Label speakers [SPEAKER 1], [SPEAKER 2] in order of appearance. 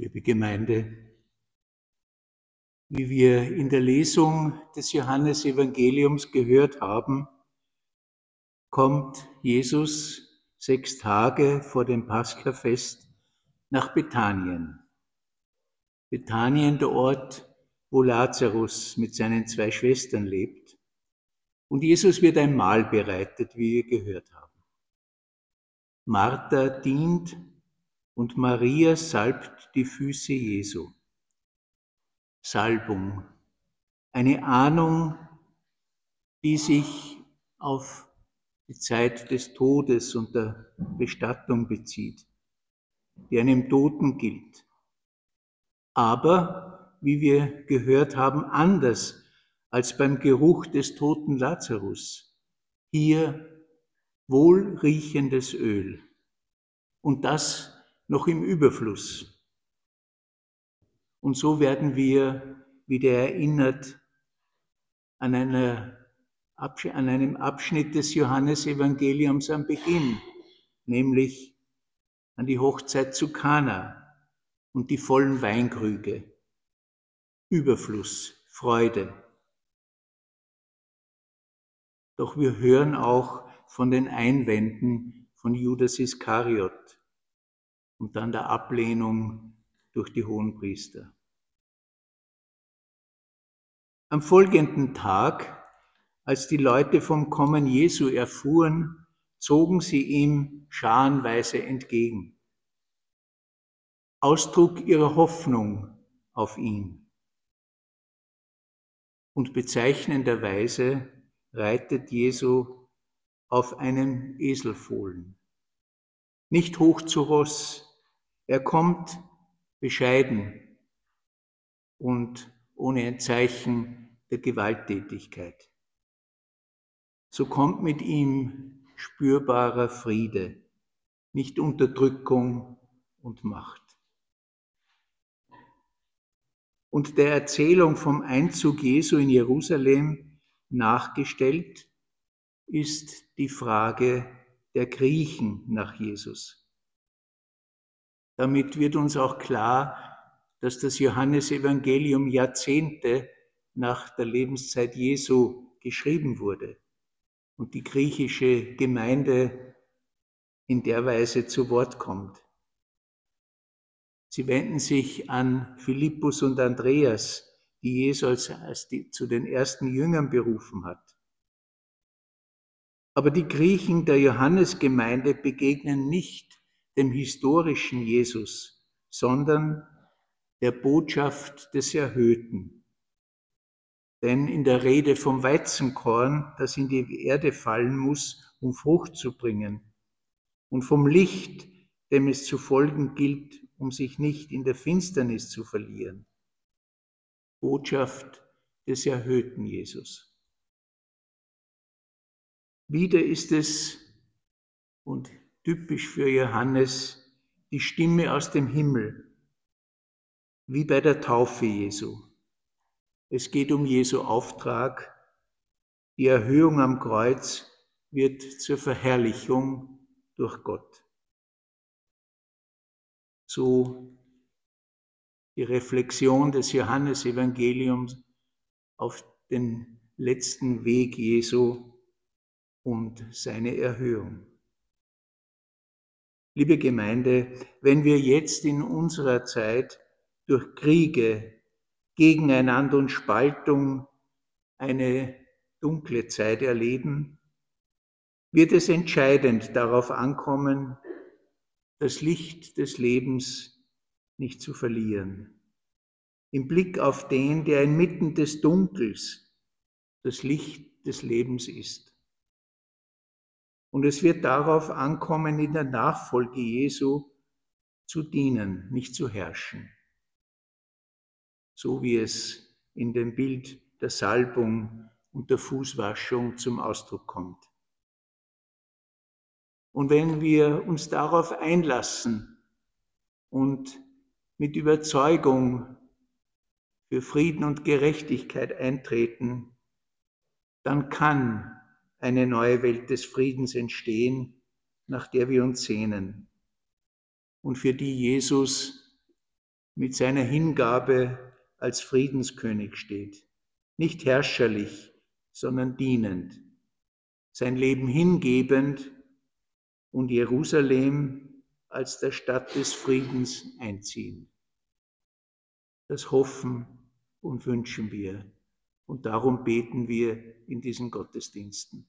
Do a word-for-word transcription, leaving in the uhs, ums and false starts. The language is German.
[SPEAKER 1] Liebe Gemeinde, wie wir in der Lesung des Johannesevangeliums gehört haben, kommt Jesus sechs Tage vor dem Paschafest nach Bethanien. Bethanien, der Ort, wo Lazarus mit seinen zwei Schwestern lebt. Und Jesus wird ein Mahl bereitet, wie wir gehört haben. Martha dient und Maria salbt die Füße Jesu. Salbung, eine Ahnung, die sich auf die Zeit des Todes und der Bestattung bezieht, die einem Toten gilt. Aber, wie wir gehört haben, anders als beim Geruch des toten Lazarus. Hier wohlriechendes Öl und das noch im Überfluss. Und so werden wir wieder erinnert an, einer, an einem Abschnitt des Johannesevangeliums am Beginn, nämlich an die Hochzeit zu Kana und die vollen Weinkrüge. Überfluss, Freude. Doch wir hören auch von den Einwänden von Judas Iskariot und dann der Ablehnung durch die Hohenpriester. Am folgenden Tag, als die Leute vom Kommen Jesu erfuhren, zogen sie ihm scharenweise entgegen. Ausdruck ihrer Hoffnung auf ihn. Und bezeichnenderweise reitet Jesu auf einen Eselfohlen. Nicht hoch zu Ross, er kommt bescheiden und ohne ein Zeichen der Gewalttätigkeit. So kommt mit ihm spürbarer Friede, nicht Unterdrückung und Macht. Und der Erzählung vom Einzug Jesu in Jerusalem nachgestellt ist die Frage der Griechen nach Jesus. Damit wird uns auch klar, dass das Johannesevangelium Jahrzehnte nach der Lebenszeit Jesu geschrieben wurde und die griechische Gemeinde in der Weise zu Wort kommt. Sie wenden sich an Philippus und Andreas, die Jesus als die, zu den ersten Jüngern berufen hat. Aber die Griechen der Johannesgemeinde begegnen nicht dem historischen Jesus, sondern der Botschaft des Erhöhten. Denn in der Rede vom Weizenkorn, das in die Erde fallen muss, um Frucht zu bringen, und vom Licht, dem es zu folgen gilt, um sich nicht in der Finsternis zu verlieren. Botschaft des erhöhten Jesus. Wieder ist es, und typisch für Johannes, die Stimme aus dem Himmel, wie bei der Taufe Jesu. Es geht um Jesu Auftrag. Die Erhöhung am Kreuz wird zur Verherrlichung durch Gott. So die Reflexion des Johannesevangeliums auf den letzten Weg Jesu und seine Erhöhung. Liebe Gemeinde, wenn wir jetzt in unserer Zeit durch Kriege, Gegeneinander und Spaltung eine dunkle Zeit erleben, wird es entscheidend darauf ankommen, das Licht des Lebens nicht zu verlieren. Im Blick auf den, der inmitten des Dunkels das Licht des Lebens ist. Und es wird darauf ankommen, in der Nachfolge Jesu zu dienen, nicht zu herrschen. So wie es in dem Bild der Salbung und der Fußwaschung zum Ausdruck kommt. Und wenn wir uns darauf einlassen und mit Überzeugung für Frieden und Gerechtigkeit eintreten, dann kann eine neue Welt des Friedens entstehen, nach der wir uns sehnen und für die Jesus mit seiner Hingabe als Friedenskönig steht. Nicht herrscherlich, sondern dienend. Sein Leben hingebend und Jerusalem als der Stadt des Friedens einziehen. Das hoffen und wünschen wir. Und darum beten wir in diesen Gottesdiensten.